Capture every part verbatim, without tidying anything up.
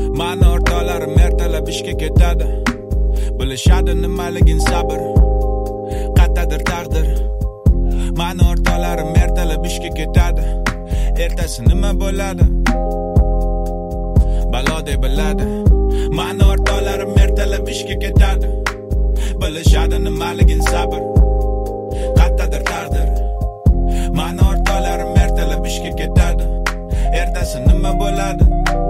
Mani o'rtoqlarim ertalab ishga ketadi, bilishadi nimaligin sabr, qattadir taqdir. Mani o'rtoqlarim ertalab ishga ketadi, ertasi nima bo'ladi, balodek biladi. Mani o'rtoqlarim ertalab ishga ketadi, bilishadi nimaligin sabr, qattadir taqdir. Mani o'rtoqlarim ertalab ishga ketadi, ertasi nima bo'ladi,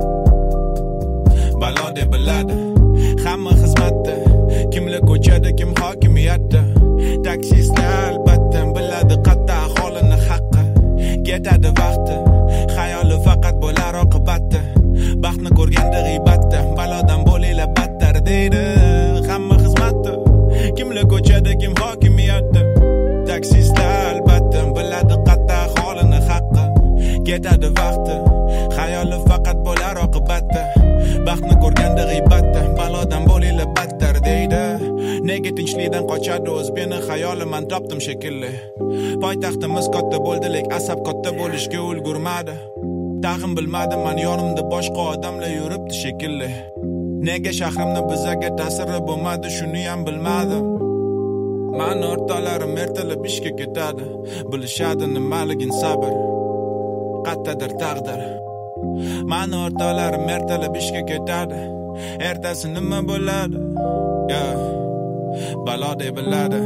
balodek biladi. Hamma xizmatda, kimlar ko'chada, kim hokimiyatda. Taksistlar albatta biladi qatta aholini haqqi. Ketadi vaqti, xayoli faqat bo'lar oqibatda. Baxtni ko'rganda g'iybatda, balodan bo'linglar battar deydi. Hamma xizmatda, kimlar ko'chada, kim hokimiyatda. Taksistlar albatta biladi qatta aholini haqqi. Ketadi vaqti, xayoli faqat bo'lar oqibatda. Baxtni ko'rganda g'iybatda, balodan bo'linglar battar deydi. Nega tinchlikdan qochadi o'z beni xayoli, man topdim shekilli. Poytaxtimiz katta bo'ldi, lek asab katta bo'lishga ulgurmadi. Tag'in bilmadim, man yonimda boshqa odamlar yuribdi shekilli. Nega shahrimni bizaga ta'siri bo'lmadi, shuni ham bilmadim. Man o'rtoqlarim ertalab ishga ketadi, bilishadi nimaligin sabr, qattadir taqdir. Mani o'rtoqlarim ertalab ishga ketadi, ertasi nima bo'ladi, yeah, balodek biladi,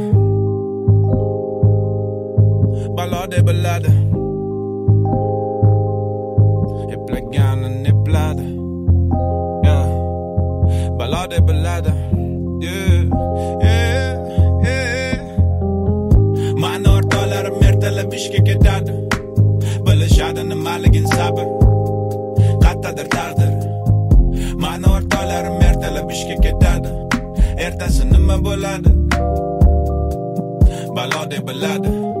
balodek biladi. Eplaganini epladi, yeah, balodek biladi, yeah, yeah, yeah. Mani o'rtoqlarim ertalab ishga ketadi, bilishadi nimaligin sabr, qattadir taqdir. Mani o'rtoqlarim ertalab ishga ketadi, ertasi nima bo'ladi, balodek biladi.